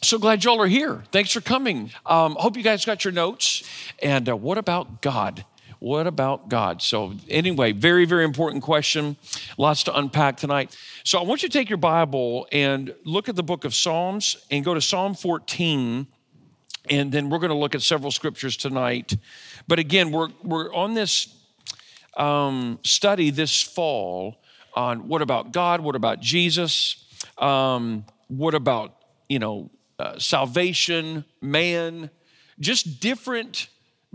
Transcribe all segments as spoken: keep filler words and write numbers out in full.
So glad y'all are here. Thanks for coming. Um, hope you guys got your notes. And uh, what about God? What about God? So anyway, very, very important question. Lots to unpack tonight. So I want you to take your Bible and look at the book of Psalms and go to Psalm fourteen. And then we're going to look at several scriptures tonight. But again, we're, we're on this um, study this fall on what about God? What about Jesus? Um, what about, you know, Uh, salvation, man, just different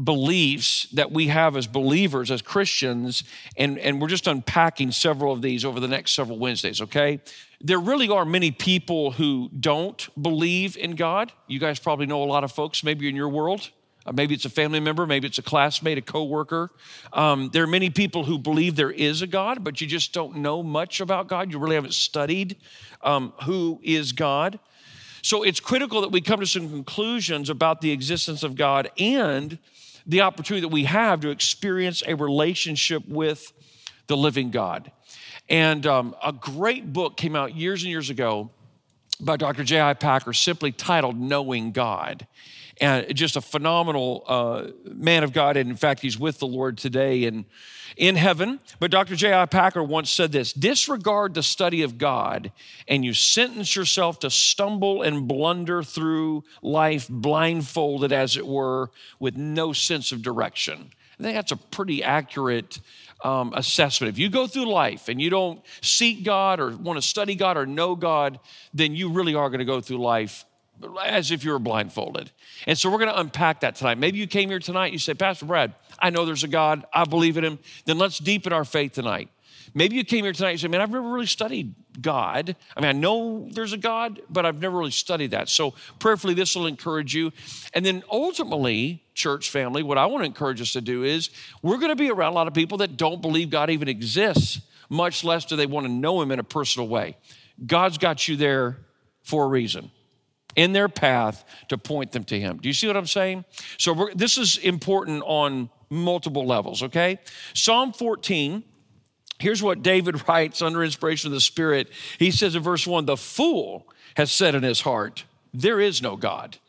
beliefs that we have as believers, as Christians, and, and we're just unpacking several of these over the next several Wednesdays, okay? There really are many people who don't believe in God. You guys probably know a lot of folks, maybe in your world. Uh, maybe it's a family member, maybe it's a classmate, a coworker. Um, there are many people who believe there is a God, but you just don't know much about God. You really haven't studied um, who is God. So it's critical that we come to some conclusions about the existence of God and the opportunity that we have to experience a relationship with the living God. And um, a great book came out years and years ago by Doctor J I Packer, simply titled Knowing God. And just a phenomenal uh, man of God. And in fact, he's with the Lord today and in heaven. But Doctor J I Packer once said this: disregard the study of God and you sentence yourself to stumble and blunder through life blindfolded, as it were, with no sense of direction. I think that's a pretty accurate um, assessment. If you go through life and you don't seek God or want to study God or know God, then you really are going to go through life as if you were blindfolded. And so we're going to unpack that tonight. Maybe you came here tonight and you say, Pastor Brad, I know there's a God. I believe in him. Then let's deepen our faith tonight. Maybe you came here tonight and you say, man, I've never really studied God. I mean, I know there's a God, but I've never really studied that. So prayerfully, this will encourage you. And then ultimately, church family, what I want to encourage us to do is we're going to be around a lot of people that don't believe God even exists, much less do they want to know him in a personal way. God's got you there for a reason, in their path to point them to him. Do you see what I'm saying? So we're, this is important on multiple levels, okay? Psalm fourteen, here's what David writes under inspiration of the Spirit. He says in verse one, the fool has said in his heart, there is no God.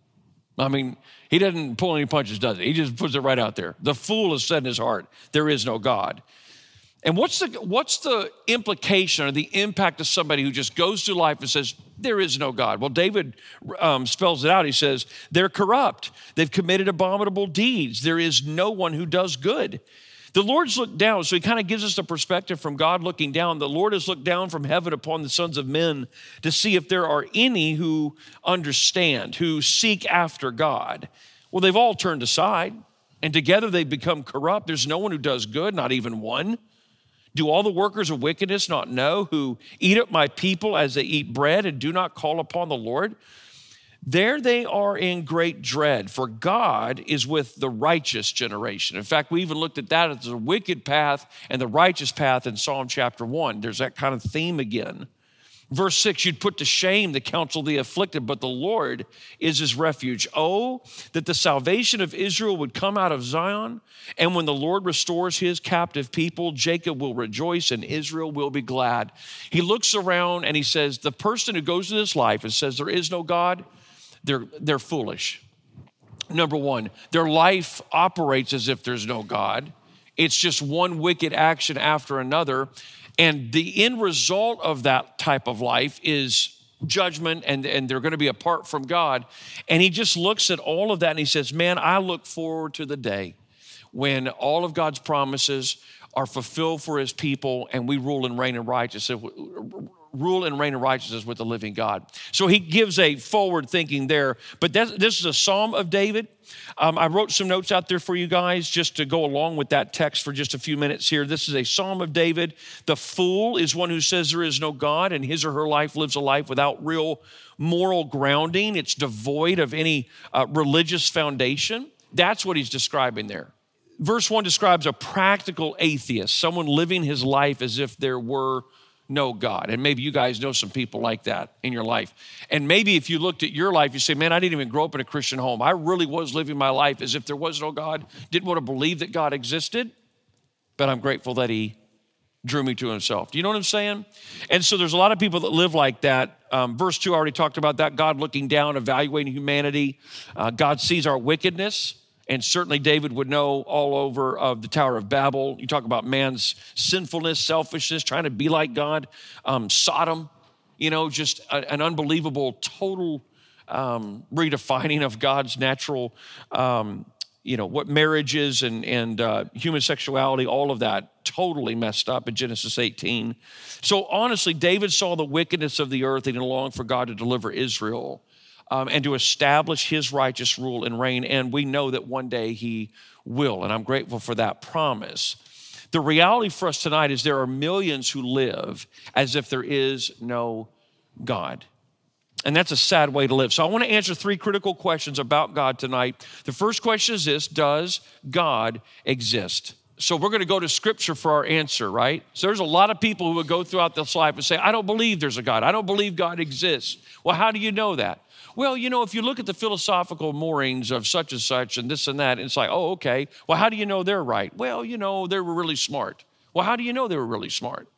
I mean, he doesn't pull any punches, does he? He just puts it right out there. The fool has said in his heart, there is no God. And what's the what's the implication or the impact of somebody who just goes through life and says, there is no God? Well, David um, spells it out. He says, they're corrupt. They've committed abominable deeds. There is no one who does good. The Lord's looked down, so he kind of gives us the perspective from God looking down. The Lord has looked down from heaven upon the sons of men to see if there are any who understand, who seek after God. Well, they've all turned aside, and together they've become corrupt. There's no one who does good, not even one. Do all the workers of wickedness not know, who eat up my people as they eat bread and do not call upon the Lord? There they are in great dread, for God is with the righteous generation. In fact, we even looked at that as the wicked path and the righteous path in Psalm chapter one. There's that kind of theme again. Verse six, you'd put to shame the counsel of the afflicted, but the Lord is his refuge. Oh, that the salvation of Israel would come out of Zion. And when the Lord restores his captive people, Jacob will rejoice and Israel will be glad. He looks around and he says, the person who goes through this life and says there is no God, they're, they're foolish. Number one, their life operates as if there's no God. It's just one wicked action after another. And the end result of that type of life is judgment, and, and they're going to be apart from God. And he just looks at all of that and he says, man, I look forward to the day when all of God's promises are fulfilled for his people and we rule and reign in righteousness, rule and reign in righteousness with the living God. So he gives a forward thinking there. But that, this is a Psalm of David. Um, I wrote some notes out there for you guys just to go along with that text for just a few minutes here. This is a Psalm of David. The fool is one who says there is no God, and his or her life lives a life without real moral grounding. It's devoid of any uh, religious foundation. That's what he's describing there. Verse one describes a practical atheist, someone living his life as if there were no God. And maybe you guys know some people like that in your life. And maybe if you looked at your life, you say, man, I didn't even grow up in a Christian home. I really was living my life as if there was no God, didn't want to believe that God existed, but I'm grateful that he drew me to himself. Do you know what I'm saying? And so there's a lot of people that live like that. Um, verse two, I already talked about that. God looking down, evaluating humanity. Uh, God sees our wickedness. And certainly David would know all over of the Tower of Babel. You talk about man's sinfulness, selfishness, trying to be like God. Um, Sodom, you know, just a, an unbelievable total um, redefining of God's natural, um, you know, what marriage is and, and uh, human sexuality, all of that totally messed up in Genesis eighteen. So honestly, David saw the wickedness of the earth and he longed for God to deliver Israel. Um, and to establish his righteous rule and reign. And we know that one day he will. And I'm grateful for that promise. The reality for us tonight is there are millions who live as if there is no God. And that's a sad way to live. So I want to answer three critical questions about God tonight. The first question is this: does God exist? So we're going to go to scripture for our answer, right? So there's a lot of people who would go throughout this life and say, I don't believe there's a God. I don't believe God exists. Well, how do you know that? Well, you know, if you look at the philosophical moorings of such and such and this and that, it's like, oh, okay. Well, how do you know they're right? Well, you know, they were really smart. Well, how do you know they were really smart?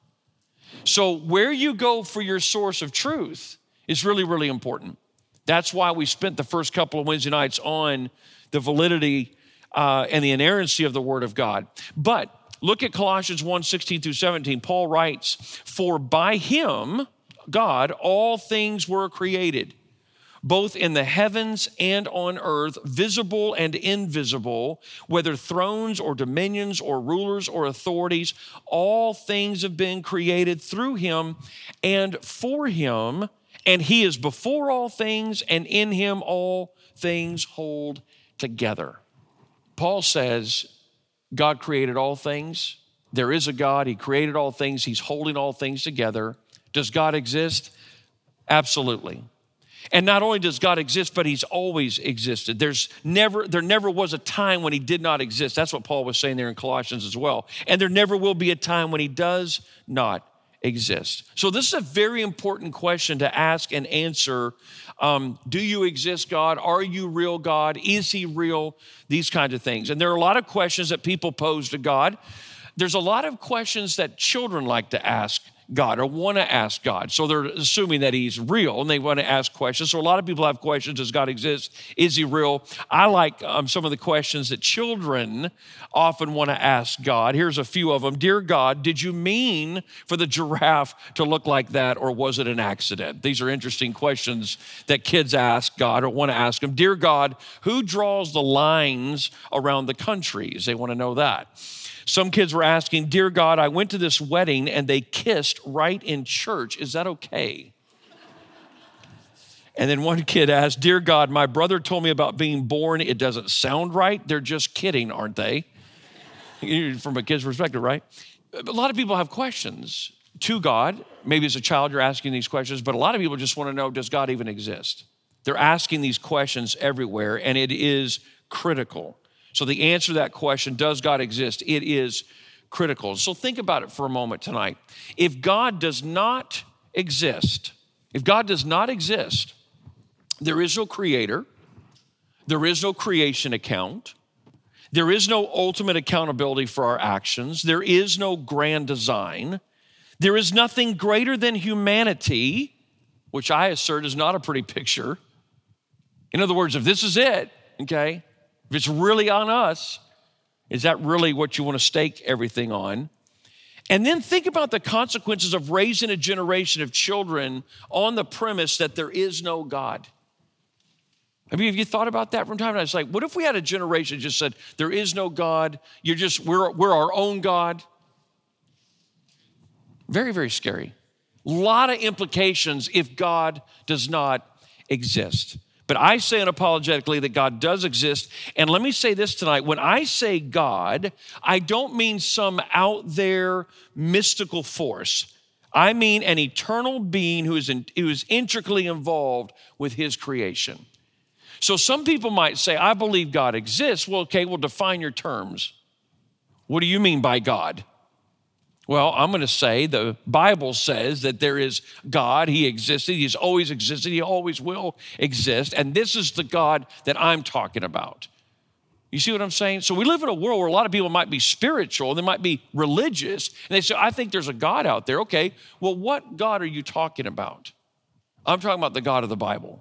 So where you go for your source of truth is really, really important. That's why we spent the first couple of Wednesday nights on the validity uh, and the inerrancy of the Word of God. But look at Colossians one, sixteen through seventeen. Paul writes, for by him, God, all things were created, both in the heavens and on earth, visible and invisible, whether thrones or dominions or rulers or authorities, all things have been created through him and for him, and he is before all things, and in him all things hold together. Paul says God created all things. There is a God. He created all things. He's holding all things together. Does God exist? Absolutely. And not only does God exist, but he's always existed. There's never, there never was a time when he did not exist. That's what Paul was saying there in Colossians as well. And there never will be a time when he does not exist. So this is a very important question to ask and answer. Um, do you exist, God? Are you real, God? Is he real? These kinds of things. And there are a lot of questions that people pose to God. There's a lot of questions that children like to ask God or want to ask God. So they're assuming that he's real and they want to ask questions. So a lot of people have questions. Does God exist? Is he real? I like um, some of the questions that children often want to ask God. Here's a few of them. Dear God, did you mean for the giraffe to look like that, or was it an accident? These are interesting questions that kids ask God or want to ask him. Dear God, who draws the lines around the countries? They want to know that. Some kids were asking, dear God, I went to this wedding and they kissed right in church. Is that okay? And then one kid asked, dear God, my brother told me about being born. It doesn't sound right. They're just kidding, aren't they? From a kid's perspective, right? A lot of people have questions to God. Maybe as a child you're asking these questions, but a lot of people just want to know, does God even exist? They're asking these questions everywhere, and it is critical. So the answer to that question, does God exist? It is critical. So think about it for a moment tonight. If God does not exist, if God does not exist, there is no creator, there is no creation account, there is no ultimate accountability for our actions, there is no grand design, there is nothing greater than humanity, which I assert is not a pretty picture. In other words, if this is it, okay, if it's really on us, is that really what you want to stake everything on? And then think about the consequences of raising a generation of children on the premise that there is no God. I mean, have you thought about that from time to time? It's like, what if we had a generation that just said, there is no God, you're just, we're, we're our own God? Very, very scary. A lot of implications if God does not exist. But I say unapologetically that God does exist. And let me say this tonight. When I say God, I don't mean some out there mystical force. I mean an eternal being who is, in, who is intricately involved with his creation. So some people might say, I believe God exists. Well, okay, well, define your terms. What do you mean by God? Well, I'm going to say the Bible says that there is God. He existed. He's always existed. He always will exist. And this is the God that I'm talking about. You see what I'm saying? So we live in a world where a lot of people might be spiritual, they might be religious, and they say, I think there's a God out there. Okay, well, what God are you talking about? I'm talking about the God of the Bible.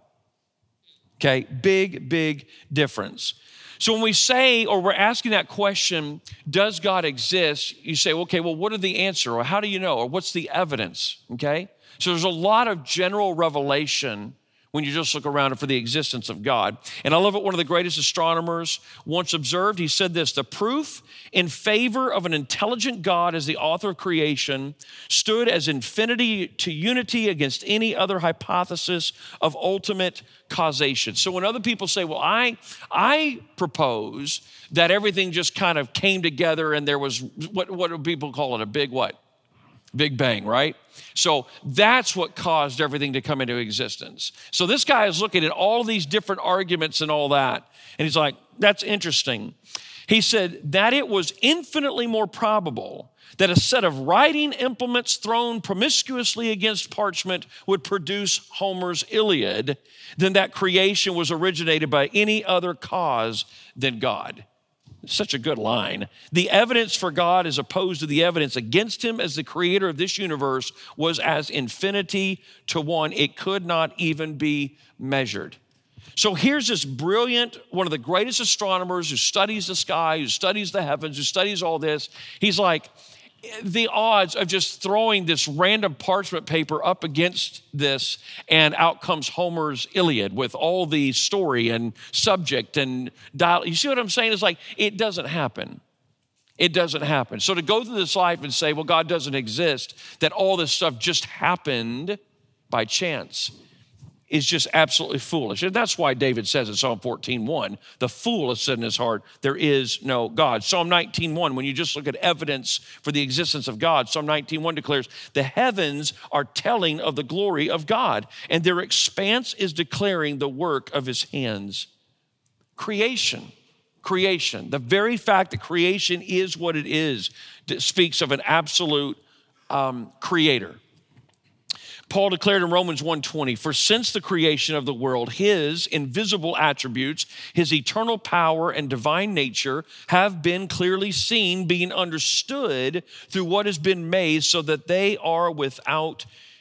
Okay, big, big difference. So when we say, or we're asking that question, does God exist? You say, okay, well, what are the answer? Or how do you know? Or what's the evidence? Okay? So there's a lot of general revelation when you just look around for the existence of God. And I love what one of the greatest astronomers once observed. He said this, the proof in favor of an intelligent God as the author of creation stood as infinity to unity against any other hypothesis of ultimate causation. So when other people say, well, I, I propose that everything just kind of came together and there was, what, what do people call it, a big what? Big bang, right? So that's what caused everything to come into existence. So this guy is looking at all these different arguments and all that, and he's like, that's interesting. He said that it was infinitely more probable that a set of writing implements thrown promiscuously against parchment would produce Homer's Iliad than that creation was originated by any other cause than God. Such a good line. The evidence for God as opposed to the evidence against him as the creator of this universe was as infinity to one. It could not even be measured. So here's this brilliant, one of the greatest astronomers who studies the sky, who studies the heavens, who studies all this. He's like, the odds of just throwing this random parchment paper up against this and out comes Homer's Iliad with all the story and subject and dialogue. You see what I'm saying? It's like, it doesn't happen. It doesn't happen. So to go through this life and say, well, God doesn't exist, that all this stuff just happened by chance is just absolutely foolish. And that's why David says in Psalm fourteen one, the fool has said in his heart, there is no God. Psalm nineteen one, when you just look at evidence for the existence of God, Psalm nineteen one declares, the heavens are telling of the glory of God, and their expanse is declaring the work of his hands. Creation, creation, the very fact that creation is what it is, speaks of an absolute um, creator. Paul declared in Romans one twenty, for since the creation of the world, his invisible attributes, his eternal power and divine nature have been clearly seen, being understood through what has been made so that they are without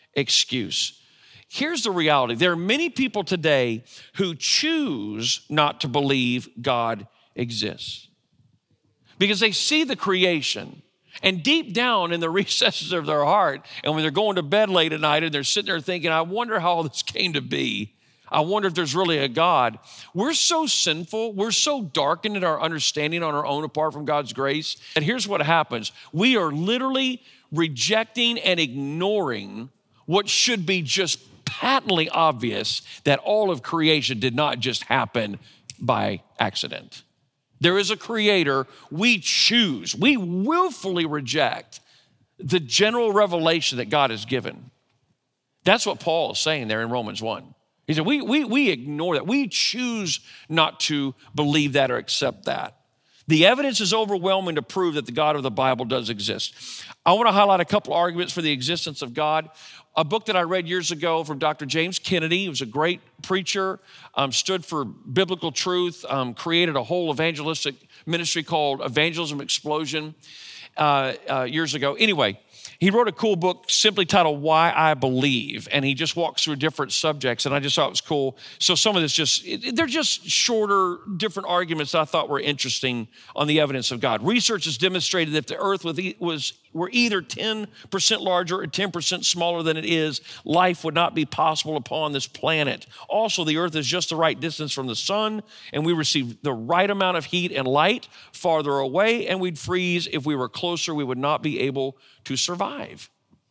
excuse. Here's the reality. There are many people today who choose not to believe God exists because they see the creation. And deep down in the recesses of their heart, and when they're going to bed late at night and they're sitting there thinking, I wonder how all this came to be. I wonder if there's really a God. We're so sinful. We're so darkened in our understanding on our own apart from God's grace. And here's what happens. We are literally rejecting and ignoring what should be just patently obvious, that all of creation did not just happen by accident. There is a creator. We choose, we willfully reject the general revelation that God has given. That's what Paul is saying there in Romans one. He said, we, we, we ignore that. We choose not to believe that or accept that. The evidence is overwhelming to prove that the God of the Bible does exist. I want to highlight a couple arguments for the existence of God. A book that I read years ago from Doctor James Kennedy. He was a great preacher, um, stood for biblical truth, um, created a whole evangelistic ministry called Evangelism Explosion uh, uh, years ago. Anyway, he wrote a cool book simply titled Why I Believe, and he just walks through different subjects, and I just thought it was cool. So some of this just, they're just shorter, different arguments that I thought were interesting on the evidence of God. Research has demonstrated that if the earth was were either ten percent larger or ten percent smaller than it is, life would not be possible upon this planet. Also, the earth is just the right distance from the sun, and we receive the right amount of heat and light. Farther away, and we'd freeze. If we were closer, we would not be able to survive.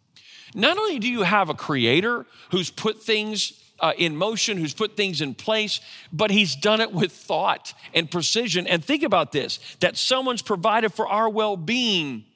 Not only do you have a creator who's put things uh, in motion, who's put things in place, but he's done it with thought and precision. And think about this, that someone's provided for our well-being.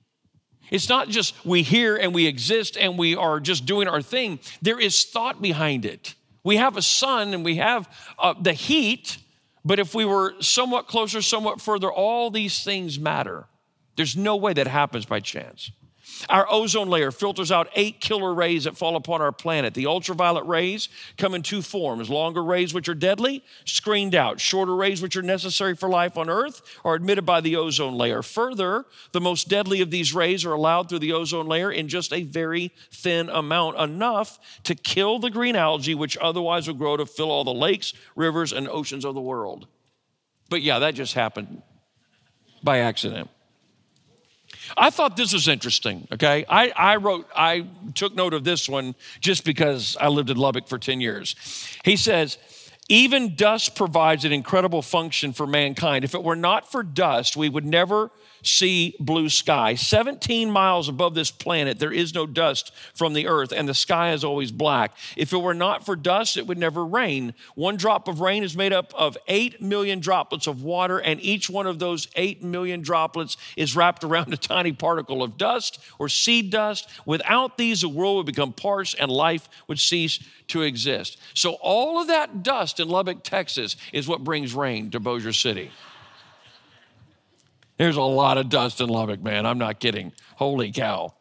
It's not just we hear and we exist and we are just doing our thing. There is thought behind it. We have a sun and we have uh, the heat, but if we were somewhat closer, somewhat further, all these things matter. There's no way that happens by chance. Our ozone layer filters out eight killer rays that fall upon our planet. The ultraviolet rays come in two forms. Longer rays, which are deadly, screened out. Shorter rays, which are necessary for life on Earth, are admitted by the ozone layer. Further, the most deadly of these rays are allowed through the ozone layer in just a very thin amount, enough to kill the green algae, which otherwise would grow to fill all the lakes, rivers, and oceans of the world. But yeah, that just happened by accident. I thought this was interesting, okay? I, I wrote, I took note of this one just because I lived in Lubbock for ten years. He says, even dust provides an incredible function for mankind. If it were not for dust, we would never see blue sky. seventeen miles above this planet, there is no dust from the earth, and the sky is always black. If it were not for dust, it would never rain. One drop of rain is made up of eight million droplets of water, and each one of those eight million droplets is wrapped around a tiny particle of dust or seed dust. Without these, the world would become parched and life would cease to exist. So all of that dust in Lubbock, Texas is what brings rain to Bossier City. There's a lot of dust in Lubbock, man. I'm not kidding. Holy cow.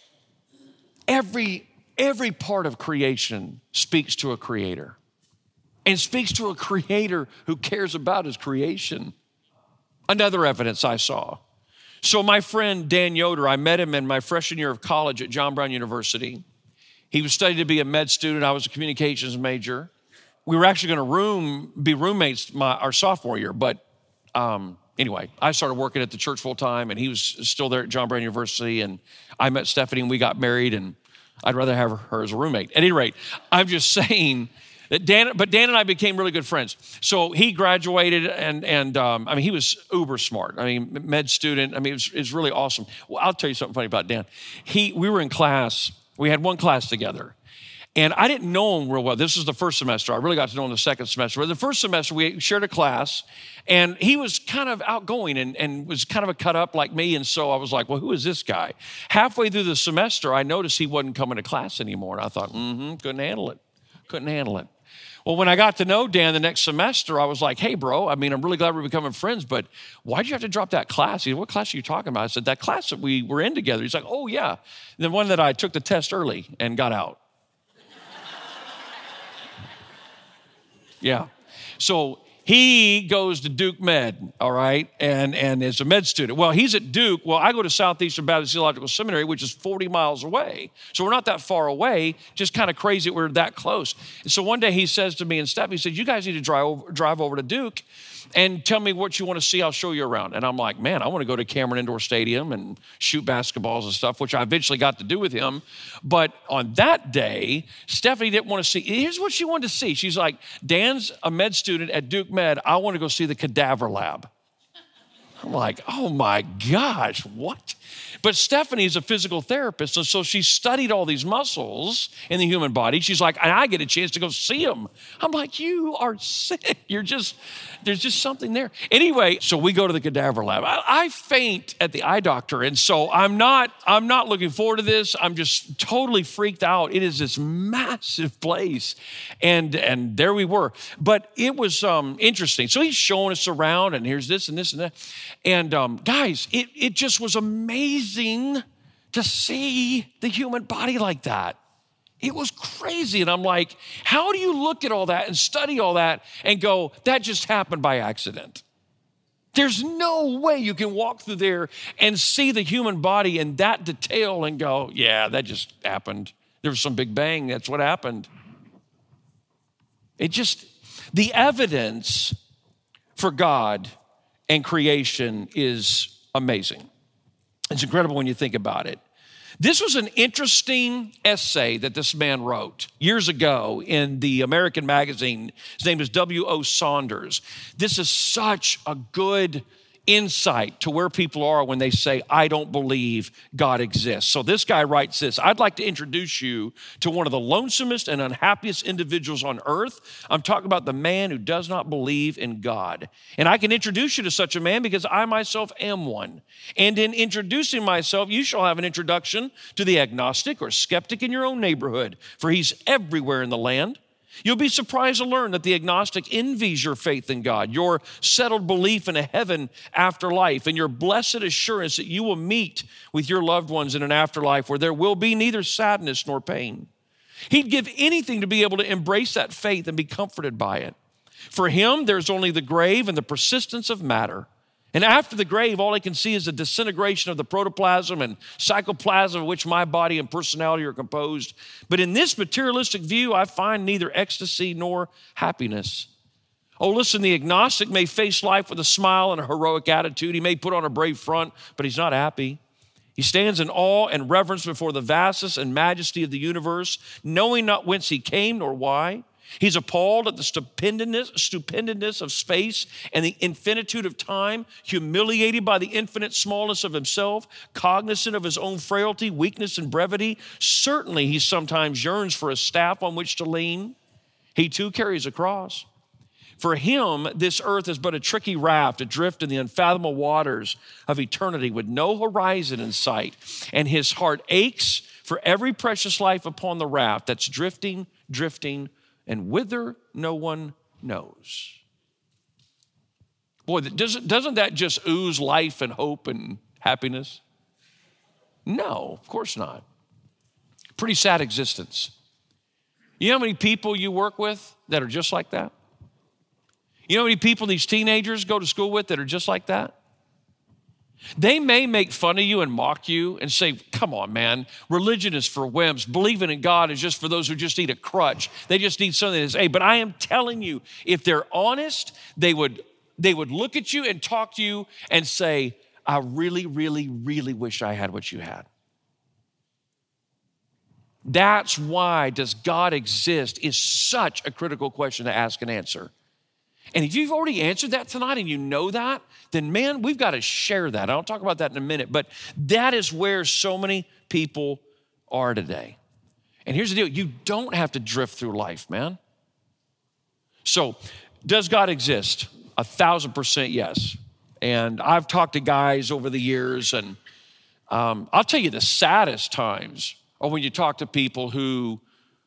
Every, every part of creation speaks to a creator and speaks to a creator who cares about his creation. Another evidence I saw. So my friend Dan Yoder, I met him in my freshman year of college at John Brown University. He was studying to be a med student. I was a communications major. We were actually going to room be roommates my, our sophomore year, but um, Anyway, I started working at the church full time, and he was still there at John Brown University, and I met Stephanie, and we got married, and I'd rather have her as a roommate. At any rate, I'm just saying that Dan, but Dan and I became really good friends. So he graduated, and and um, I mean, he was uber smart. I mean, med student. I mean, it was, it was really awesome. Well, I'll tell you something funny about Dan. He, we were in class. We had one class together. And I didn't know him real well. This was the first semester. I really got to know him the second semester. But the first semester, we shared a class, and he was kind of outgoing and, and was kind of a cut up like me. And so I was like, well, who is this guy? Halfway through the semester, I noticed he wasn't coming to class anymore. And I thought, mm-hmm, couldn't handle it. Couldn't handle it. Well, when I got to know Dan the next semester, I was like, hey, bro, I mean, I'm really glad we're becoming friends, but why'd you have to drop that class? He said, what class are you talking about? I said, that class that we were in together. He's like, oh, yeah. The one that I took the test early and got out. Yeah. So he goes to Duke Med, all right, and, and is a med student. Well, he's at Duke. Well, I go to Southeastern Baptist Theological Seminary, which is forty miles away. So we're not that far away, just kind of crazy that we're that close. And so one day he says to me and Steph, he said, you guys need to drive over, drive over to Duke and tell me what you want to see. I'll show you around. And I'm like, man, I want to go to Cameron Indoor Stadium and shoot basketballs and stuff, which I eventually got to do with him. But on that day, Stephanie didn't want to see. Here's what she wanted to see. She's like, Dan's a med student at Duke Med. I want to go see the cadaver lab. I'm like, oh my gosh, what? But Stephanie's a physical therapist, and so she studied all these muscles in the human body. She's like, and I get a chance to go see them. I'm like, you are sick. You're just, there's just something there. Anyway, so we go to the cadaver lab. I, I faint at the eye doctor, and so I'm not, I'm not looking forward to this. I'm just totally freaked out. It is this massive place, and and there we were. But it was um, interesting. So he's showing us around, and here's this and this and that. And um, guys, it, it just was amazing to see the human body like that. It was crazy. And I'm like, how do you look at all that and study all that and go, that just happened by accident? There's no way you can walk through there and see the human body in that detail and go, yeah, that just happened. There was some big bang. That's what happened. It just, the evidence for God and creation is amazing. It's incredible when you think about it. This was an interesting essay that this man wrote years ago in the American magazine. His name is W O Saunders. This is such a good insight to where people are when they say, I don't believe God exists. So this guy writes this: I'd like to introduce you to one of the lonesomest and unhappiest individuals on earth. I'm talking about the man who does not believe in God. And I can introduce you to such a man because I myself am one. And in introducing myself, you shall have an introduction to the agnostic or skeptic in your own neighborhood, for he's everywhere in the land. You'll be surprised to learn that the agnostic envies your faith in God, your settled belief in a heaven after life, and your blessed assurance that you will meet with your loved ones in an afterlife where there will be neither sadness nor pain. He'd give anything to be able to embrace that faith and be comforted by it. For him, there's only the grave and the persistence of matter. And after the grave, all I can see is the disintegration of the protoplasm and psychoplasm of which my body and personality are composed. But in this materialistic view, I find neither ecstasy nor happiness. Oh, listen, the agnostic may face life with a smile and a heroic attitude. He may put on a brave front, but he's not happy. He stands in awe and reverence before the vastness and majesty of the universe, knowing not whence he came nor why. He's appalled at the stupendous, stupendous of space and the infinitude of time, humiliated by the infinite smallness of himself, cognizant of his own frailty, weakness, and brevity. Certainly, he sometimes yearns for a staff on which to lean. He too carries a cross. For him, this earth is but a tricky raft adrift in the unfathomable waters of eternity with no horizon in sight. And his heart aches for every precious life upon the raft that's drifting, drifting, and whither no one knows. Boy, doesn't, doesn't that just ooze life and hope and happiness? No, of course not. Pretty sad existence. You know how many people you work with that are just like that? You know how many people these teenagers go to school with that are just like that? They may make fun of you and mock you and say, come on, man, religion is for wimps. Believing in God is just for those who just need a crutch. They just need something to say. But I am telling you, if they're honest, they would, they would look at you and talk to you and say, I really, really, really wish I had what you had. That's why does God exist is such a critical question to ask and answer. And if you've already answered that tonight and you know that, then man, we've got to share that. I'll talk about that in a minute, but that is where so many people are today. And here's the deal, you don't have to drift through life, man. So, does God exist? A thousand percent yes. And I've talked to guys over the years, and um, I'll tell you the saddest times are when you talk to people who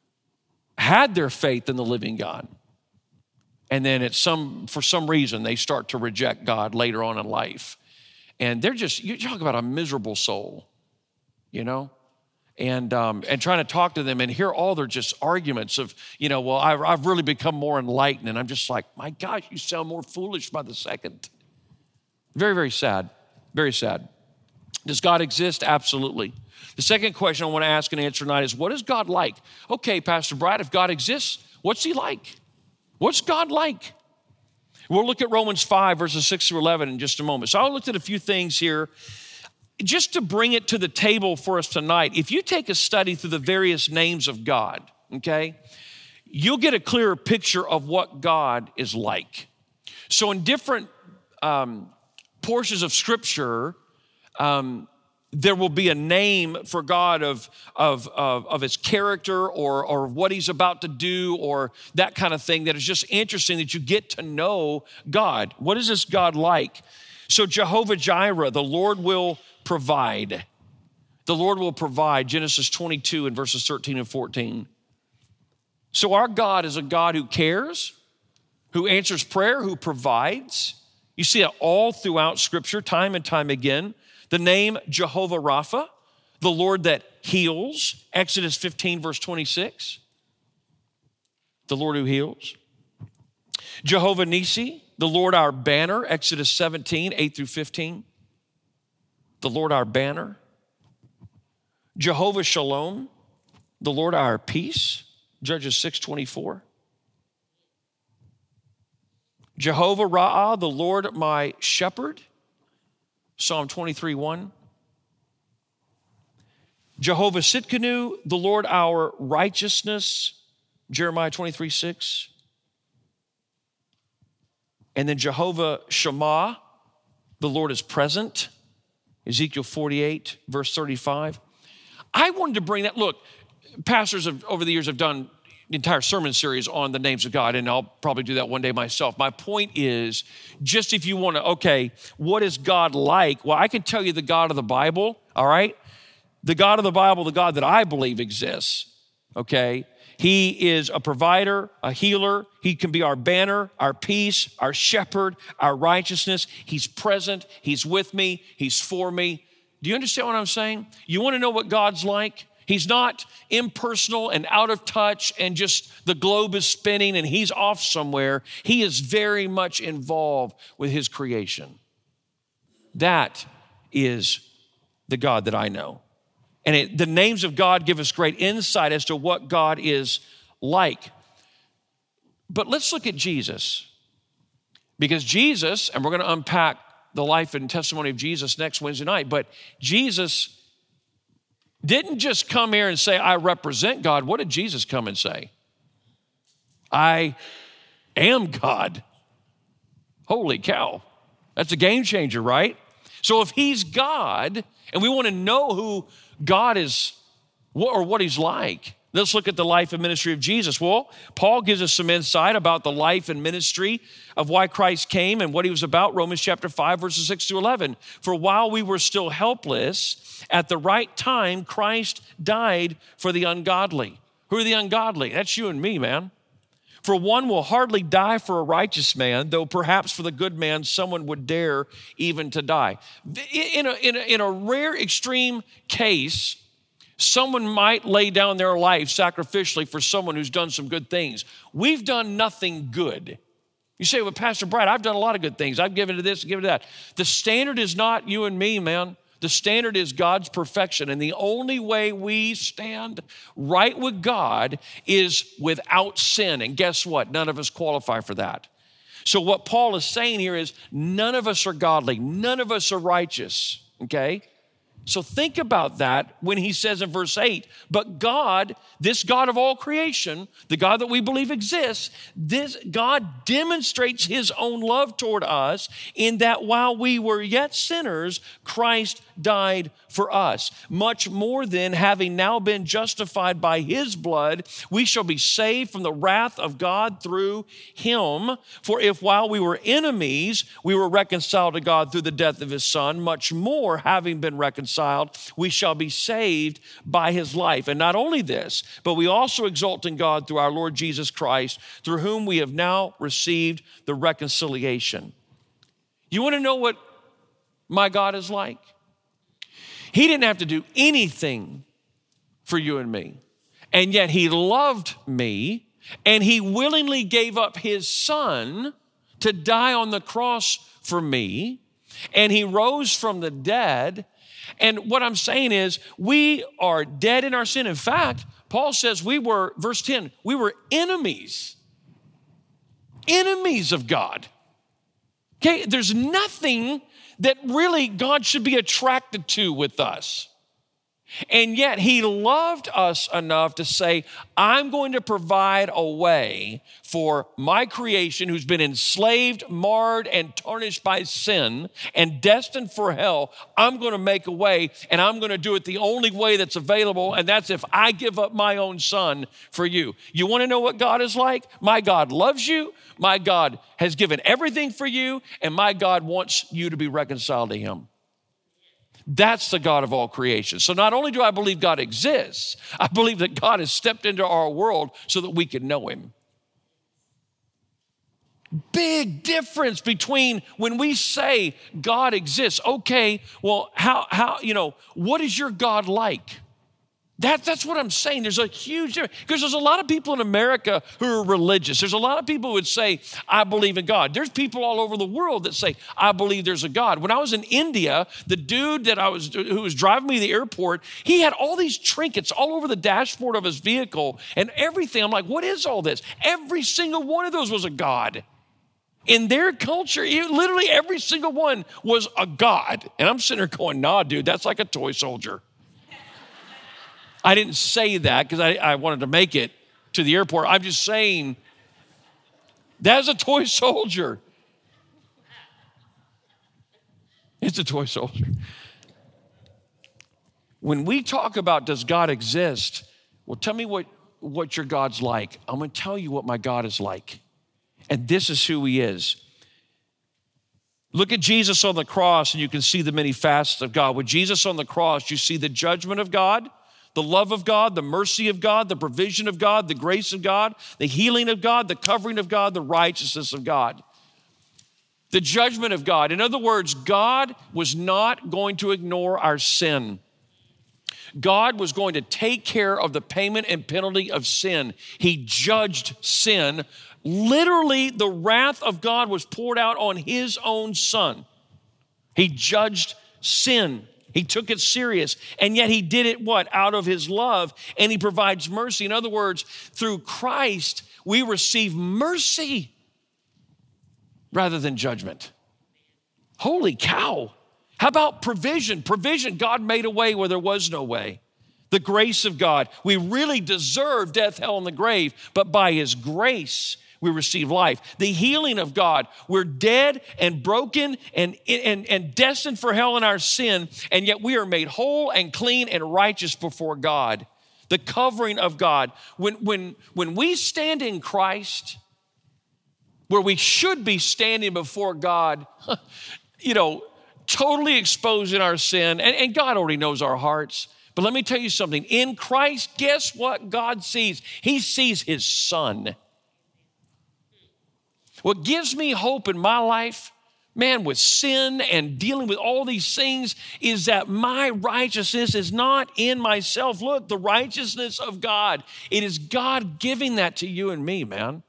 had their faith in the living God. And then it's some, for some reason, they start to reject God later on in life. And they're just, you talk about a miserable soul, you know? And um, and trying to talk to them and hear all their just arguments of, you know, well, I've, I've really become more enlightened. And I'm just like, my gosh, you sound more foolish by the second. Very, very sad, very sad. Does God exist? Absolutely. The second question I want to ask and answer tonight is, what is God like? Okay, Pastor Brad, if God exists, what's he like? What's God like? We'll look at Romans five, verses six through eleven in just a moment. So I looked at a few things here just to bring it to the table for us tonight. If you take a study through the various names of God, okay, you'll get a clearer picture of what God is like. So in different um, portions of Scripture, um, there will be a name for God of, of, of, of his character or, or what he's about to do or that kind of thing that is just interesting that you get to know God. What is this God like? So Jehovah Jireh, the Lord will provide. The Lord will provide, Genesis twenty-two and verses thirteen and fourteen. So our God is a God who cares, who answers prayer, who provides. You see it all throughout Scripture, time and time again. The name Jehovah Rapha, the Lord that heals, Exodus fifteen, verse twenty-six. The Lord who heals. Jehovah Nissi, the Lord our banner, Exodus seventeen, eight through fifteen. The Lord our banner. Jehovah Shalom, the Lord our peace, Judges six, twenty-four. Jehovah Ra'ah, the Lord my shepherd, Psalm twenty-three, one. Jehovah Sitkanu, the Lord our righteousness, Jeremiah twenty-three, six. And then Jehovah Shammah, the Lord is present, Ezekiel forty-eight, verse thirty-five. I wanted to bring that, look, pastors have, over the years have done the entire sermon series on the names of God, and I'll probably do that one day myself. My point is, just if you want to, okay, what is God like? Well, I can tell you the God of the Bible, all right? The God of the Bible, the God that I believe exists, okay? He is a provider, a healer. He can be our banner, our peace, our shepherd, our righteousness. He's present. He's with me. He's for me. Do you understand what I'm saying? You want to know what God's like? He's not impersonal and out of touch and just the globe is spinning and he's off somewhere. He is very much involved with his creation. That is the God that I know. And it, the names of God give us great insight as to what God is like. But let's look at Jesus. Because Jesus, and we're going to unpack the life and testimony of Jesus next Wednesday night, but Jesus didn't just come here and say, I represent God. What did Jesus come and say? I am God. Holy cow. That's a game changer, right? So if he's God, and we want to know who God is or what he's like, let's look at the life and ministry of Jesus. Well, Paul gives us some insight about the life and ministry of why Christ came and what he was about. Romans chapter five, verses six to eleven. For while we were still helpless, at the right time, Christ died for the ungodly. Who are the ungodly? That's you and me, man. For one will hardly die for a righteous man, though perhaps for the good man, someone would dare even to die. In a, in a, in a rare extreme case, someone might lay down their life sacrificially for someone who's done some good things. We've done nothing good. You say, well, Pastor Brad, I've done a lot of good things. I've given to this, given to that. The standard is not you and me, man. The standard is God's perfection. And the only way we stand right with God is without sin. And guess what? None of us qualify for that. So what Paul is saying here is none of us are godly. None of us are righteous, okay? So think about that when he says in verse eight, but God, this God of all creation, the God that we believe exists, this God demonstrates his own love toward us in that while we were yet sinners, Christ died for us. Much more then, having now been justified by his blood, we shall be saved from the wrath of God through him. For if while we were enemies, we were reconciled to God through the death of his son, much more having been reconciled, we shall be saved by his life. And not only this, but we also exult in God through our Lord Jesus Christ, through whom we have now received the reconciliation. You want to know what my God is like? He didn't have to do anything for you and me. And yet he loved me and he willingly gave up his son to die on the cross for me. And he rose from the dead. And what I'm saying is we are dead in our sin. In fact, Paul says we were, verse ten, we were enemies, enemies of God. Okay, there's nothing that really God should be attracted to with us. And yet he loved us enough to say, I'm going to provide a way for my creation who's been enslaved, marred, and tarnished by sin and destined for hell. I'm going to make a way, and I'm going to do it the only way that's available, and that's if I give up my own son for you. You want to know what God is like? My God loves you. My God has given everything for you, and my God wants you to be reconciled to him. That's the God of all creation. So not only do I believe God exists, I believe that God has stepped into our world so that we can know him. Big difference between when we say God exists. Okay, well, how, how, you know, what is your God like? That, that's what I'm saying. There's a huge difference. Because there's a lot of people in America who are religious. There's a lot of people who would say, I believe in God. There's people all over the world that say, I believe there's a God. When I was in India, the dude that I was who was driving me to the airport, he had all these trinkets all over the dashboard of his vehicle and everything. I'm like, what is all this? Every single one of those was a God. In their culture, literally every single one was a God. And I'm sitting there going, nah, dude, that's like a toy soldier. I didn't say that because I, I wanted to make it to the airport. I'm just saying that's a toy soldier. It's a toy soldier. When we talk about does God exist, well, tell me what, what your God's like. I'm going to tell you what my God is like. And this is who he is. Look at Jesus on the cross and you can see the many facets of God. With Jesus on the cross, you see the judgment of God, The love of God, the mercy of God, the provision of God, the grace of God, the healing of God, the covering of God, the righteousness of God. The judgment of God. In other words, God was not going to ignore our sin. God was going to take care of the payment and penalty of sin. He judged sin. Literally, the wrath of God was poured out on his own son. He judged sin. He took it serious. And yet he did it what? Out of his love. And he provides mercy. In other words, through Christ, we receive mercy rather than judgment. Holy cow. How about provision? Provision, God made a way where there was no way. The grace of God. We really deserve death, hell, and the grave, but by his grace, we receive life. The healing of God. We're dead and broken and, and, and destined for hell in our sin, and yet we are made whole and clean and righteous before God. The covering of God. When, when, when we stand in Christ, where we should be standing before God, you know, totally exposed in our sin, and, and God already knows our hearts. But let me tell you something. In Christ, guess what God sees? He sees his son. What gives me hope in my life, man, with sin and dealing with all these things, is that my righteousness is not in myself. Look, the righteousness of God. It is God giving that to you and me, man.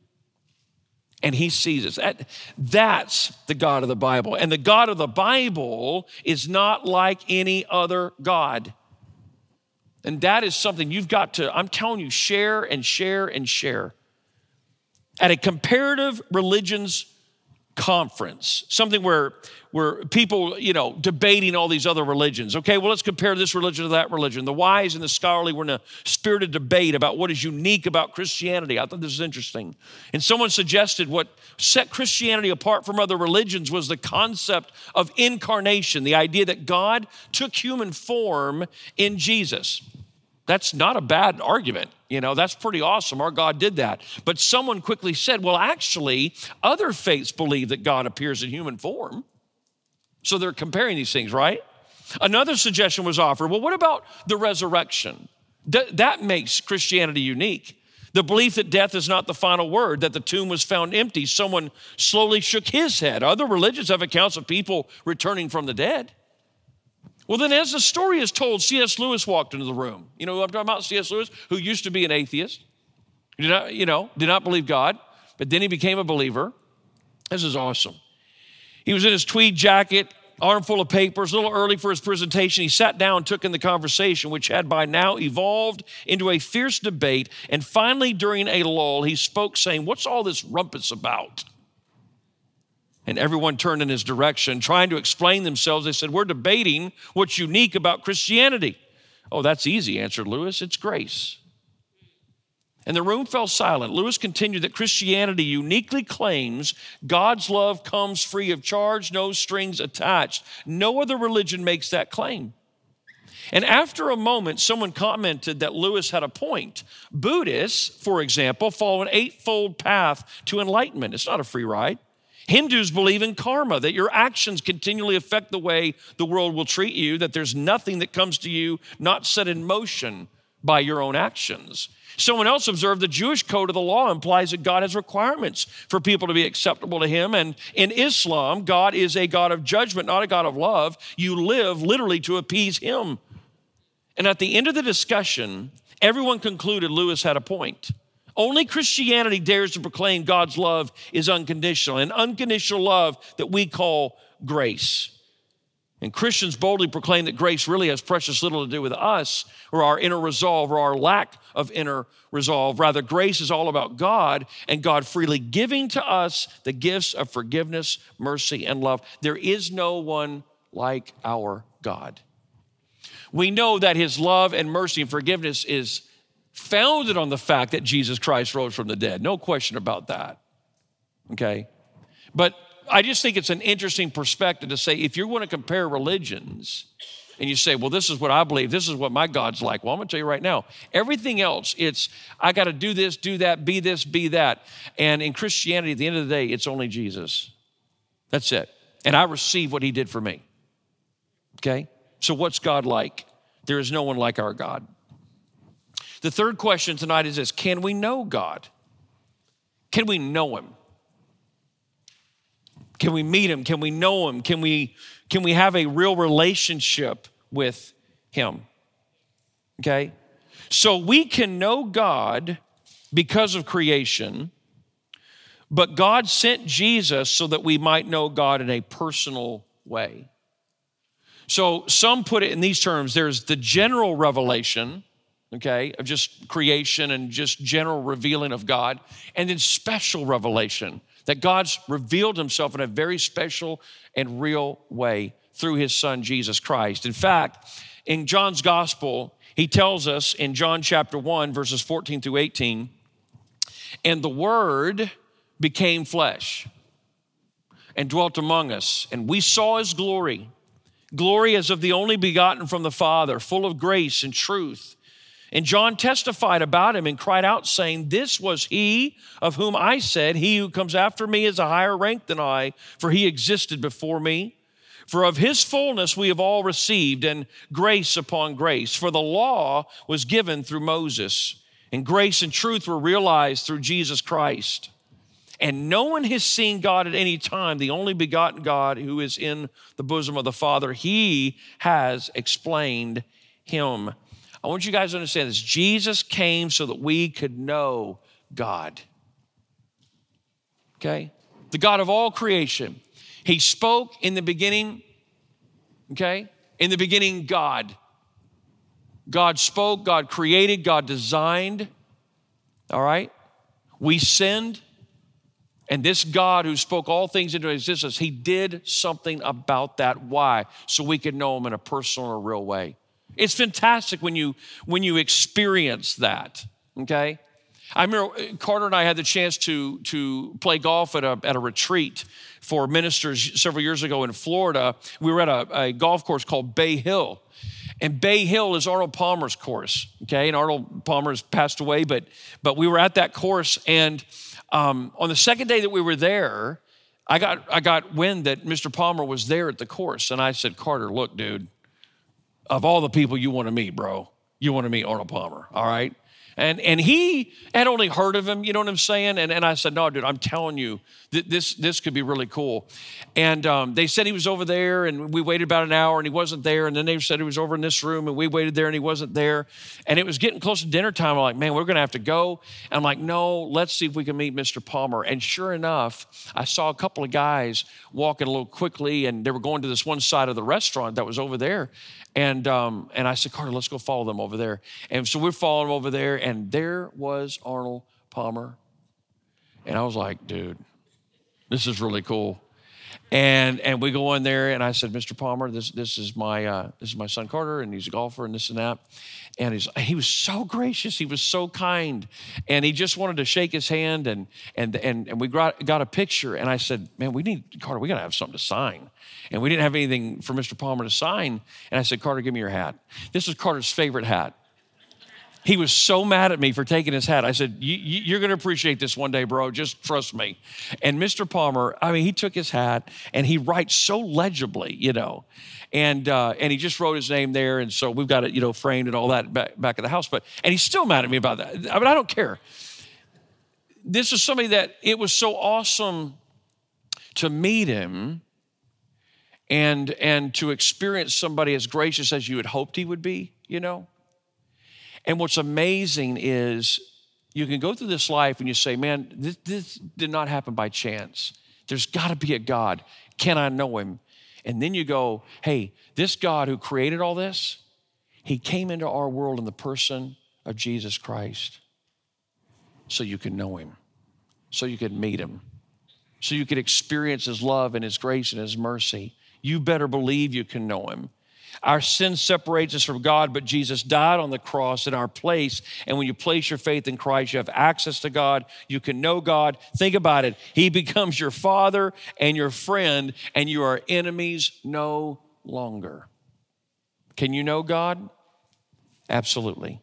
And he sees us. That, that's the God of the Bible. And the God of the Bible is not like any other God. And that is something you've got to, I'm telling you, share and share and share. At a comparative religions conference, something where, where people, you know, debating all these other religions. Okay, well, let's compare this religion to that religion. The wise and the scholarly were in a spirited debate about what is unique about Christianity. I thought this was interesting. And someone suggested what set Christianity apart from other religions was the concept of incarnation, the idea that God took human form in Jesus. That's not a bad argument. You know, that's pretty awesome. Our God did that. But someone quickly said, well, actually, other faiths believe that God appears in human form. So they're comparing these things, right? Another suggestion was offered. Well, what about the resurrection? Th- that makes Christianity unique. The belief that death is not the final word, that the tomb was found empty. Someone slowly shook his head. Other religions have accounts of people returning from the dead. Well, then as the story is told, C S Lewis walked into the room. You know who I'm talking about? C S Lewis, who used to be an atheist, did not, you know, did not believe God, but then he became a believer. This is awesome. He was in his tweed jacket, armful of papers, a little early for his presentation. He sat down and took in the conversation, which had by now evolved into a fierce debate. And finally, during a lull, he spoke saying, "What's all this rumpus about?" And everyone turned in his direction, trying to explain themselves. They said, "We're debating what's unique about Christianity." "Oh, that's easy," answered Lewis. "It's grace." And the room fell silent. Lewis continued that Christianity uniquely claims God's love comes free of charge, no strings attached. No other religion makes that claim. And after a moment, someone commented that Lewis had a point. Buddhists, for example, follow an eightfold path to enlightenment. It's not a free ride. Hindus believe in karma, that your actions continually affect the way the world will treat you, that there's nothing that comes to you not set in motion by your own actions. Someone else observed the Jewish code of the law implies that God has requirements for people to be acceptable to him. And in Islam, God is a God of judgment, not a God of love. You live literally to appease him. And at the end of the discussion, everyone concluded Lewis had a point. Only Christianity dares to proclaim God's love is unconditional, an unconditional love that we call grace. And Christians boldly proclaim that grace really has precious little to do with us or our inner resolve or our lack of inner resolve. Rather, grace is all about God and God freely giving to us the gifts of forgiveness, mercy, and love. There is no one like our God. We know that his love and mercy and forgiveness is founded on the fact that Jesus Christ rose from the dead. No question about that, okay? But I just think it's an interesting perspective to say, if you're going to compare religions and you say, well, this is what I believe, this is what my God's like. Well, I'm going to tell you right now, everything else, it's, I got to do this, do that, be this, be that. And in Christianity, at the end of the day, it's only Jesus. That's it. And I receive what he did for me, okay? So what's God like? There is no one like our God. The third question tonight is this: can we know God? Can we know him? Can we meet him? Can we know him? Can we, can we have a real relationship with him? Okay? So we can know God because of creation, but God sent Jesus so that we might know God in a personal way. So some put it in these terms: there's the general revelation, okay, of just creation and just general revealing of God, and then special revelation, that God's revealed himself in a very special and real way through his son, Jesus Christ. In fact, in John's gospel, he tells us in John chapter one, verses fourteen through eighteen, and the word became flesh and dwelt among us, and we saw his glory, glory as of the only begotten from the Father, full of grace and truth. And John testified about him and cried out, saying, this was he of whom I said, he who comes after me is a higher rank than I, for he existed before me. For of his fullness we have all received, and grace upon grace. For the law was given through Moses, and grace and truth were realized through Jesus Christ. And no one has seen God at any time, the only begotten God who is in the bosom of the Father. He has explained him. I want you guys to understand this. Jesus came so that we could know God. Okay? The God of all creation. He spoke in the beginning, okay? In the beginning, God. God spoke, God created, God designed, all right? We sinned, and this God who spoke all things into existence, he did something about that. Why? So we could know him in a personal or real way. It's fantastic when you when you experience that, okay? I remember Carter and I had the chance to, to play golf at a, at a retreat for ministers several years ago in Florida. We were at a, a golf course called Bay Hill. And Bay Hill is Arnold Palmer's course, okay? And Arnold Palmer's passed away, but, but we were at that course. And um, on the second day that we were there, I got, I got wind that Mister Palmer was there at the course. And I said, Carter, look, dude, of all the people you want to meet, bro, you want to meet Arnold Palmer, all right? And and he had only heard of him, you know what I'm saying? And and I said, no, dude, I'm telling you, th- this this could be really cool. And um, they said he was over there, and we waited about an hour, and he wasn't there. And then they said he was over in this room, and we waited there, and he wasn't there. And it was getting close to dinner time. I'm like, man, we're going to have to go. And I'm like, no, let's see if we can meet Mister Palmer. And sure enough, I saw a couple of guys walking a little quickly, and they were going to this one side of the restaurant that was over there. And um, and I said, Carter, let's go follow them over there. And so we're following them over there, and there was Arnold Palmer. And I was like, dude, this is really cool. And and we go in there, and I said, Mister Palmer, this this is my uh, this is my son Carter, and he's a golfer, and this and that. And he's he was so gracious, he was so kind, and he just wanted to shake his hand, and and and and we got got a picture. And I said, man, we need Carter, we gotta have something to sign. And we didn't have anything for Mister Palmer to sign. And I said, Carter, give me your hat. This is Carter's favorite hat. He was so mad at me for taking his hat. I said, you're going to appreciate this one day, bro. Just trust me. And Mister Palmer, I mean, he took his hat, and he writes so legibly, you know. And uh, and he just wrote his name there. And so we've got it, you know, framed and all that back, back at the house. But and he's still mad at me about that. I mean, I don't care. This is somebody that it was so awesome to meet him and and to experience somebody as gracious as you had hoped he would be, you know. And what's amazing is you can go through this life and you say, man, this, this did not happen by chance. There's got to be a God. Can I know him? And then you go, hey, this God who created all this, he came into our world in the person of Jesus Christ so you can know him, so you can meet him, so you can experience his love and his grace and his mercy. You better believe you can know him. Our sin separates us from God, but Jesus died on the cross in our place. And when you place your faith in Christ, you have access to God. You can know God. Think about it. He becomes your father and your friend, and you are enemies no longer. Can you know God? Absolutely.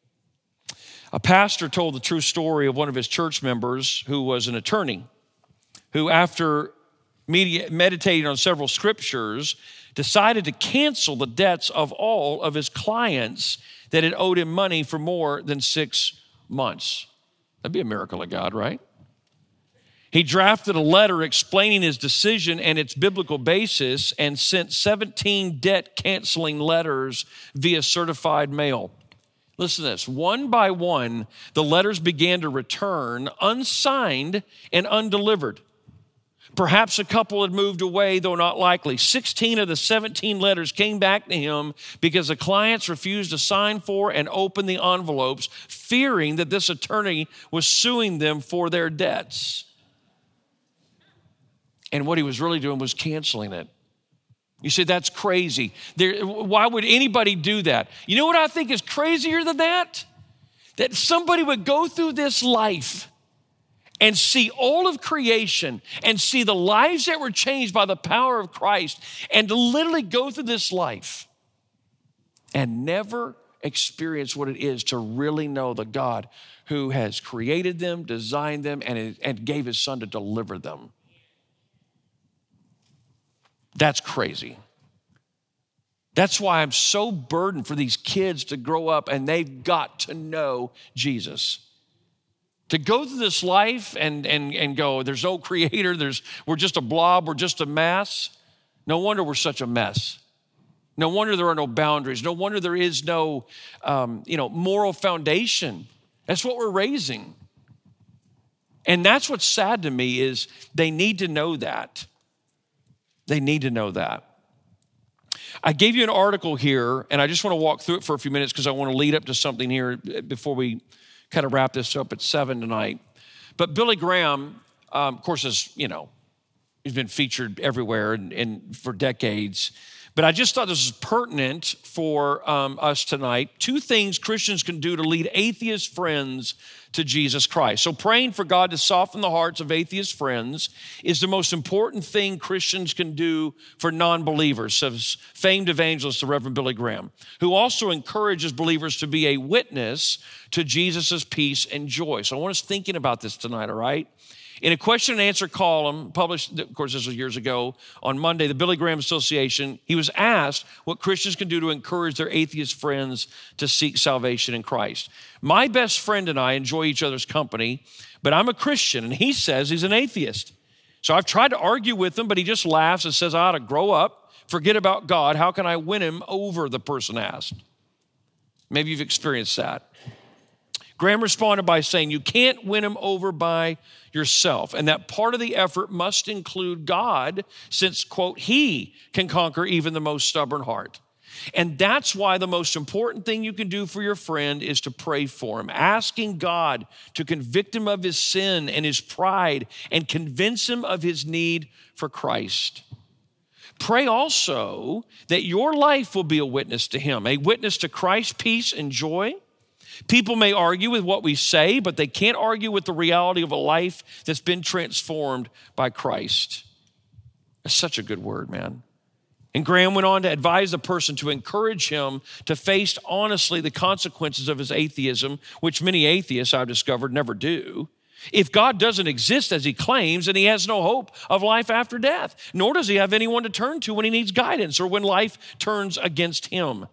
A pastor told the true story of one of his church members who was an attorney, who after meditating on several scriptures, decided to cancel the debts of all of his clients that had owed him money for more than six months. That'd be a miracle of God, right? He drafted a letter explaining his decision and its biblical basis and sent seventeen debt-canceling letters via certified mail. Listen to this. One by one, the letters began to return unsigned and undelivered. Perhaps a couple had moved away, though not likely. sixteen of the seventeen letters came back to him because the clients refused to sign for and open the envelopes, fearing that this attorney was suing them for their debts. And what he was really doing was canceling it. You say, that's crazy. There, why would anybody do that? You know what I think is crazier than that? That somebody would go through this life and see all of creation and see the lives that were changed by the power of Christ, and to literally go through this life and never experience what it is to really know the God who has created them, designed them, and, and gave his son to deliver them. That's crazy. That's why I'm so burdened for these kids to grow up and they've got to know Jesus. To go through this life and, and, and go, there's no creator, there's, we're just a blob, we're just a mass. No wonder we're such a mess. No wonder there are no boundaries. No wonder there is no um, you know, moral foundation. That's what we're raising. And that's what's sad to me is they need to know that. They need to know that. I gave you an article here, and I just want to walk through it for a few minutes because I want to lead up to something here before we kind of wrap this up at seven tonight. But Billy Graham, um, of course, is, you know, he's been featured everywhere and, and for decades. But I just thought this was pertinent for um, us tonight. Two things Christians can do to lead atheist friends to Jesus Christ. So praying for God to soften the hearts of atheist friends is the most important thing Christians can do for non-believers, says famed evangelist, the Reverend Billy Graham, who also encourages believers to be a witness to Jesus' peace and joy. So I want us thinking about this tonight, all right? In a question and answer column published, of course, this was years ago, on Monday, the Billy Graham Association, he was asked what Christians can do to encourage their atheist friends to seek salvation in Christ. My best friend and I enjoy each other's company, but I'm a Christian, and he says he's an atheist. So I've tried to argue with him, but he just laughs and says, I ought to grow up, forget about God. How can I win him over, the person asked. Maybe you've experienced that. Graham responded by saying, you can't win him over by yourself, and that part of the effort must include God, since, quote, he can conquer even the most stubborn heart. And that's why the most important thing you can do for your friend is to pray for him, asking God to convict him of his sin and his pride and convince him of his need for Christ. Pray also that your life will be a witness to him, a witness to Christ's peace and joy. People may argue with what we say, but they can't argue with the reality of a life that's been transformed by Christ. That's such a good word, man. And Graham went on to advise the person to encourage him to face honestly the consequences of his atheism, which many atheists, I've discovered, never do. If God doesn't exist as he claims, then he has no hope of life after death, nor does he have anyone to turn to when he needs guidance or when life turns against him.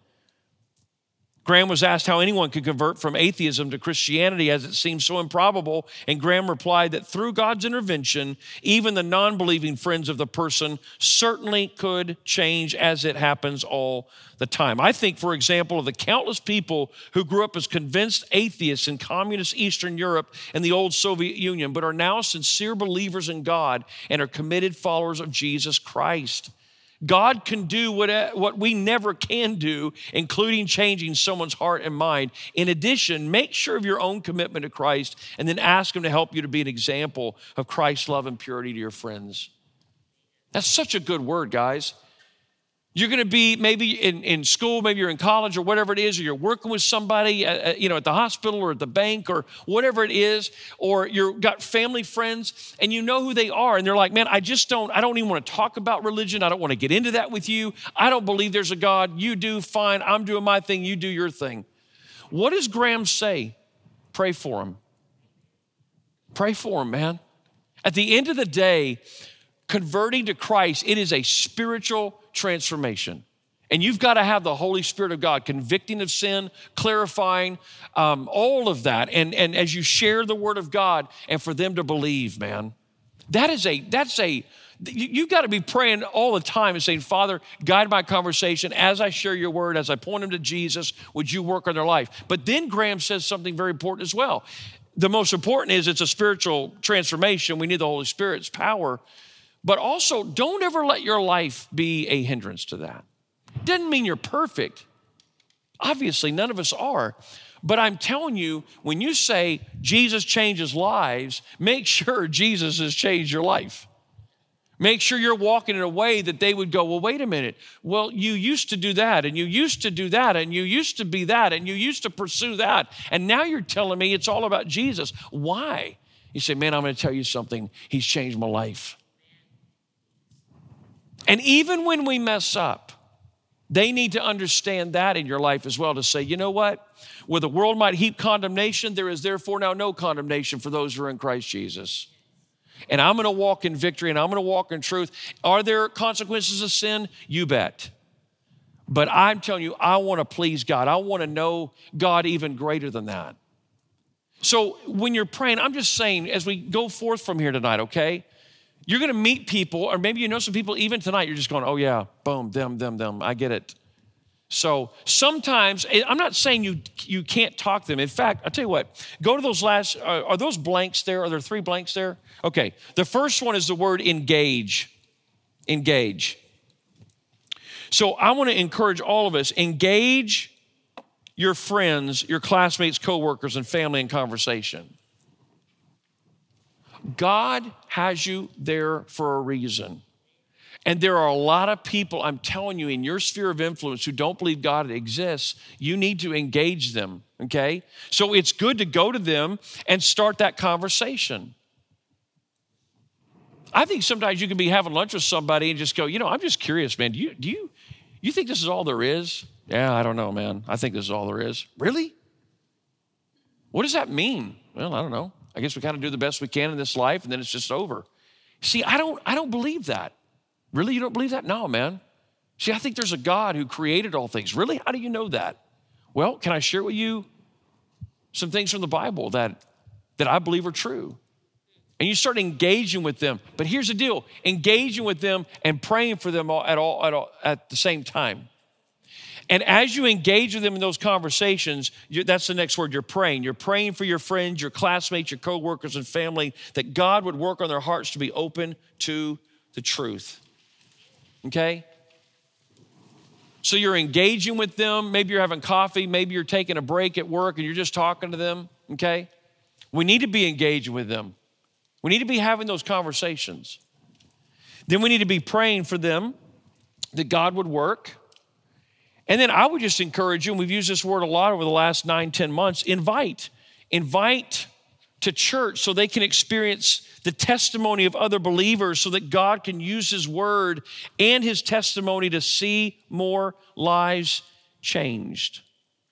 Graham was asked how anyone could convert from atheism to Christianity as it seems so improbable, and Graham replied that through God's intervention, even the non-believing friends of the person certainly could change, as it happens all the time. I think, for example, of the countless people who grew up as convinced atheists in communist Eastern Europe and the old Soviet Union, but are now sincere believers in God and are committed followers of Jesus Christ. God can do what, what we never can do, including changing someone's heart and mind. In addition, make sure of your own commitment to Christ and then ask him to help you to be an example of Christ's love and purity to your friends. That's such a good word, guys. You're going to be maybe in, in school, maybe you're in college or whatever it is, or you're working with somebody, uh, you know, at the hospital or at the bank or whatever it is, or you've got family friends and you know who they are and they're like, man, I just don't, I don't even want to talk about religion. I don't want to get into that with you. I don't believe there's a God. You do, fine. I'm doing my thing. You do your thing. What does Graham say? Pray for him. Pray for him, man. At the end of the day, converting to Christ, it is a spiritual transformation. And you've got to have the Holy Spirit of God convicting of sin, clarifying, um, all of that. And, and as you share the word of God and for them to believe, man, that is a, that's a, you've got to be praying all the time and saying, Father, guide my conversation as I share your word, as I point them to Jesus, would you work on their life? But then Graham says something very important as well. The most important is it's a spiritual transformation. We need the Holy Spirit's power. But also, don't ever let your life be a hindrance to that. Doesn't mean you're perfect. Obviously, none of us are. But I'm telling you, when you say Jesus changes lives, make sure Jesus has changed your life. Make sure you're walking in a way that they would go, well, wait a minute. Well, you used to do that, and you used to do that, and you used to be that, and you used to pursue that. And now you're telling me it's all about Jesus. Why? You say, man, I'm going to tell you something. He's changed my life. And even when we mess up, they need to understand that in your life as well, to say, you know what? Where the world might heap condemnation, there is therefore now no condemnation for those who are in Christ Jesus. And I'm going to walk in victory, and I'm going to walk in truth. Are there consequences of sin? You bet. But I'm telling you, I want to please God. I want to know God even greater than that. So when you're praying, I'm just saying, as we go forth from here tonight, okay? You're going to meet people, or maybe you know some people even tonight, you're just going, oh yeah, boom, them, them, them, I get it. So sometimes, I'm not saying you you can't talk to them. In fact, I'll tell you what, go to those last, are, are those blanks there? Are there three blanks there? Okay, the first one is the word engage, engage. So I want to encourage all of us, engage your friends, your classmates, coworkers, and family in conversation. God has you there for a reason. And there are a lot of people, I'm telling you, in your sphere of influence who don't believe God exists. You need to engage them, okay? So it's good to go to them and start that conversation. I think sometimes you can be having lunch with somebody and just go, you know, I'm just curious, man. Do you, do you, you think this is all there is? Yeah, I don't know, man. I think this is all there is. Really? What does that mean? Well, I don't know. I guess we kind of do the best we can in this life, and then it's just over. See, I don't, I don't believe that. Really, you don't believe that? No, man. See, I think there's a God who created all things. Really? How do you know that? Well, can I share with you some things from the Bible that, that I believe are true? And you start engaging with them. But here's the deal, engaging with them and praying for them all at, all, at, all, at the same time. And as you engage with them in those conversations, you, that's the next word, you're praying. You're praying for your friends, your classmates, your coworkers, and family, that God would work on their hearts to be open to the truth. Okay? So you're engaging with them. Maybe you're having coffee. Maybe you're taking a break at work and you're just talking to them. Okay? We need to be engaging with them. We need to be having those conversations. Then we need to be praying for them that God would work. And then I would just encourage you, and we've used this word a lot over the last nine, ten months, invite. Invite to church so they can experience the testimony of other believers, so that God can use his word and his testimony to see more lives changed.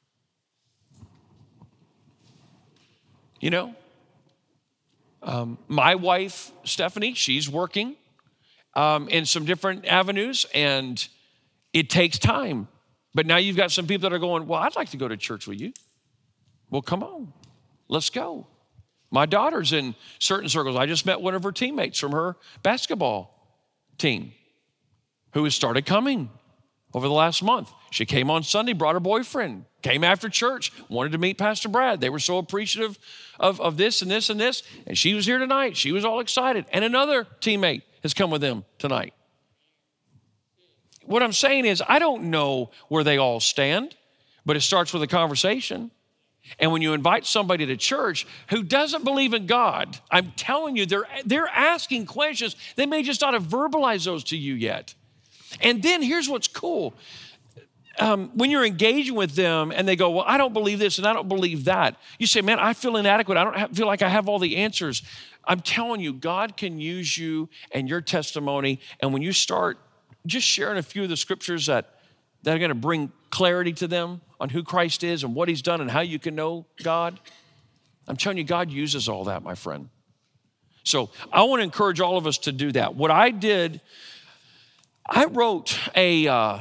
You know, um, my wife, Stephanie, she's working um, in some different avenues, and it takes time. But now you've got some people that are going, well, I'd like to go to church with you. Well, come on, let's go. My daughter's in certain circles. I just met one of her teammates from her basketball team who has started coming over the last month. She came on Sunday, brought her boyfriend, came after church, wanted to meet Pastor Brad. They were so appreciative of, of this and this and this. And she was here tonight. She was all excited. And another teammate has come with them tonight. What I'm saying is, I don't know where they all stand, but it starts with a conversation. And when you invite somebody to church who doesn't believe in God, I'm telling you, they're, they're asking questions. They may just not have verbalized those to you yet. And then here's what's cool. Um, when you're engaging with them and they go, well, I don't believe this and I don't believe that. You say, man, I feel inadequate. I don't have, feel like I have all the answers. I'm telling you, God can use you and your testimony. And when you start just sharing a few of the scriptures that, that are going to bring clarity to them on who Christ is and what he's done and how you can know God, I'm telling you, God uses all that, my friend. So I want to encourage all of us to do that. What I did, I wrote a, uh,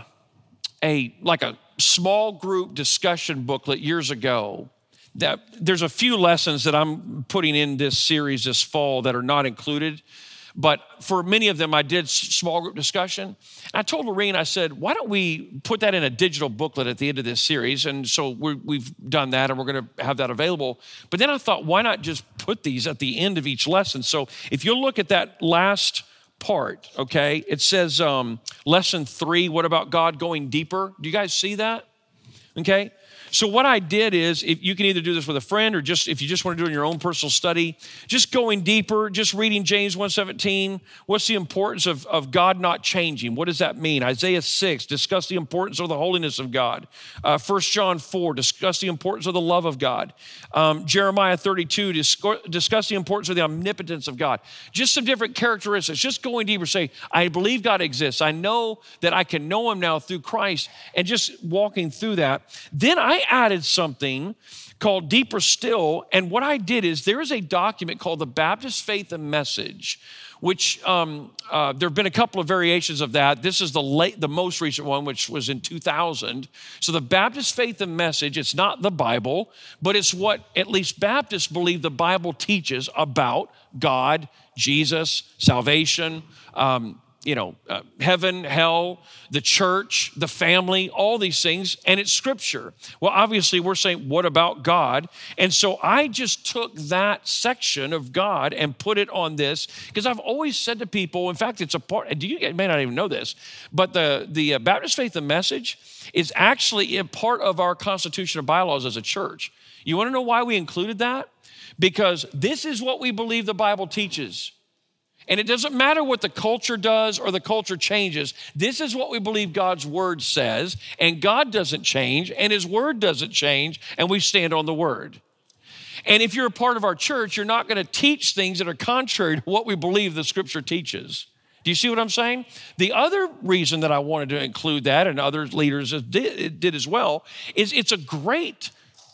a like a small group discussion booklet years ago. That there's a few lessons that I'm putting in this series this fall that are not included. But for many of them, I did small group discussion. And I told Lorene, I said, why don't we put that in a digital booklet at the end of this series? And so we're, we've done that, and we're going to have that available. But then I thought, why not just put these at the end of each lesson? So if you look at that last part, okay, it says um, lesson three, what about God going deeper? Do you guys see that? Okay. So what I did is, if you can either do this with a friend or just if you just want to do it in your own personal study, just going deeper, just reading James one seventeen. What's the importance of, of God not changing? What does that mean? Isaiah six, discuss the importance of the holiness of God. Uh, First John four, discuss the importance of the love of God. Um, Jeremiah thirty-two, discuss, discuss the importance of the omnipotence of God. Just some different characteristics. Just going deeper, say, I believe God exists. I know that I can know him now through Christ, and just walking through that. Then I added something called Deeper Still, and what I did is there is a document called the Baptist Faith and Message, which um, uh, there have been a couple of variations of that. This is the late, the most recent one, which was in two thousand. So the Baptist Faith and Message, it's not the Bible, but it's what at least Baptists believe the Bible teaches about God, Jesus, salvation, um, you know, uh, heaven, hell, the church, the family, all these things, and it's scripture. Well, obviously we're saying, what about God? And so I just took that section of God and put it on this, because I've always said to people, in fact, it's a part, do you, you may not even know this, but the, the Baptist Faith and Message is actually a part of our Constitution of Bylaws as a church. You wanna know why we included that? Because this is what we believe the Bible teaches. And it doesn't matter what the culture does or the culture changes. This is what we believe God's word says, and God doesn't change, and his word doesn't change, and we stand on the word. And if you're a part of our church, you're not going to teach things that are contrary to what we believe the scripture teaches. Do you see what I'm saying? The other reason that I wanted to include that, and other leaders did, did as well, is it's a great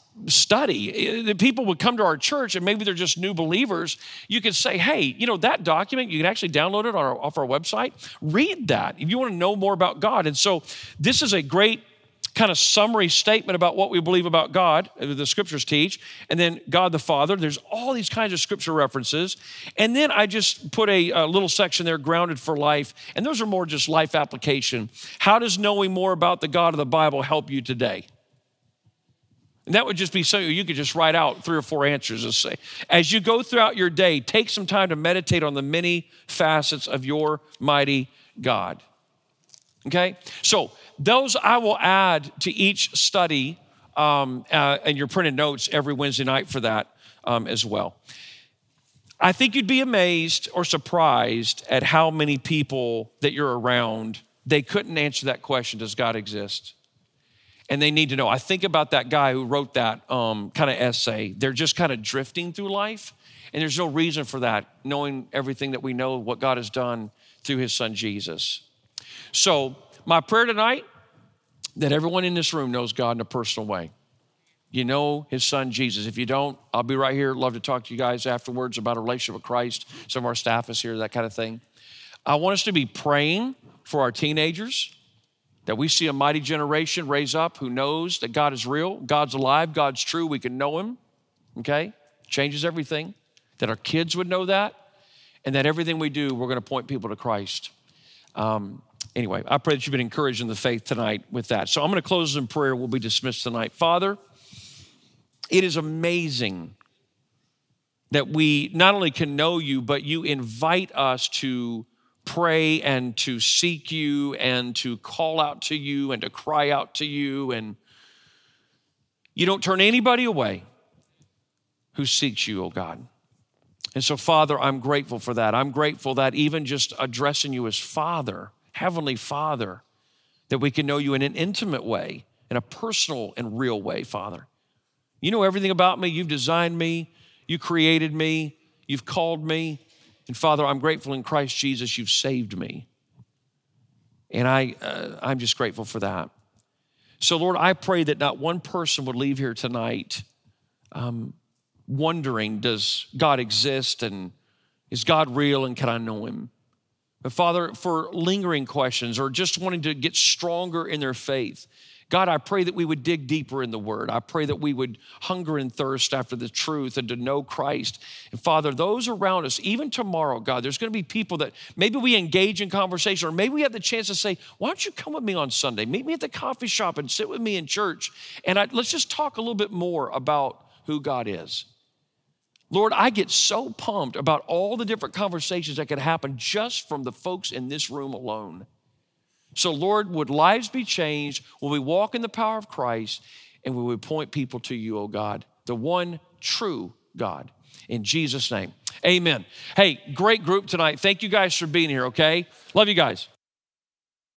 study. The people would come to our church, and maybe they're just new believers. You could say, hey, you know, that document, you can actually download it on our, off our website. Read that if you want to know more about God. And so this is a great kind of summary statement about what we believe about God, the scriptures teach, and then God the Father. There's all these kinds of scripture references. And then I just put a, a little section there, grounded for life. And those are more just life application. How does knowing more about the God of the Bible help you today? And that would just be something you could just write out three or four answers and say, as you go throughout your day, take some time to meditate on the many facets of your mighty God. Okay? So those I will add to each study, um, uh, and your printed notes every Wednesday night for that um, as well. I think you'd be amazed or surprised at how many people that you're around, they couldn't answer that question, does God exist? And they need to know. I think about that guy who wrote that um, kind of essay. They're just kind of drifting through life, and there's no reason for that, knowing everything that we know, what God has done through his son, Jesus. So my prayer tonight, that everyone in this room knows God in a personal way. You know his son, Jesus. If you don't, I'll be right here. Love to talk to you guys afterwards about a relationship with Christ. Some of our staff is here, that kind of thing. I want us to be praying for our teenagers, that we see a mighty generation raise up who knows that God is real, God's alive, God's true, we can know him, okay? Changes everything. That our kids would know that, and that everything we do, we're gonna point people to Christ. Um, anyway, I pray that you've been encouraged in the faith tonight with that. So I'm gonna close in prayer. We'll be dismissed tonight. Father, it is amazing that we not only can know you, but you invite us to pray and to seek you and to call out to you and to cry out to you. And you don't turn anybody away who seeks you, oh God. And so, Father, I'm grateful for that. I'm grateful that even just addressing you as Father, Heavenly Father, that we can know you in an intimate way, in a personal and real way, Father. You know everything about me. You've designed me. You created me. You've called me. And Father, I'm grateful in Christ Jesus, you've saved me. And I, uh, I'm just grateful for that. So Lord, I pray that not one person would leave here tonight um, wondering, does God exist? And, Is God real and can I know him? But Father, for lingering questions or just wanting to get stronger in their faith, God, I pray that we would dig deeper in the word. I pray that we would hunger and thirst after the truth and to know Christ. And Father, those around us, even tomorrow, God, there's going to be people that maybe we engage in conversation, or maybe we have the chance to say, why don't you come with me on Sunday? Meet me at the coffee shop and sit with me in church. And I, let's just talk a little bit more about who God is. Lord, I get so pumped about all the different conversations that could happen just from the folks in this room alone. So Lord, would lives be changed when we walk in the power of Christ and we would point people to you, oh God, the one true God. In Jesus' name, amen. Hey, great group tonight. Thank you guys for being here, okay? Love you guys.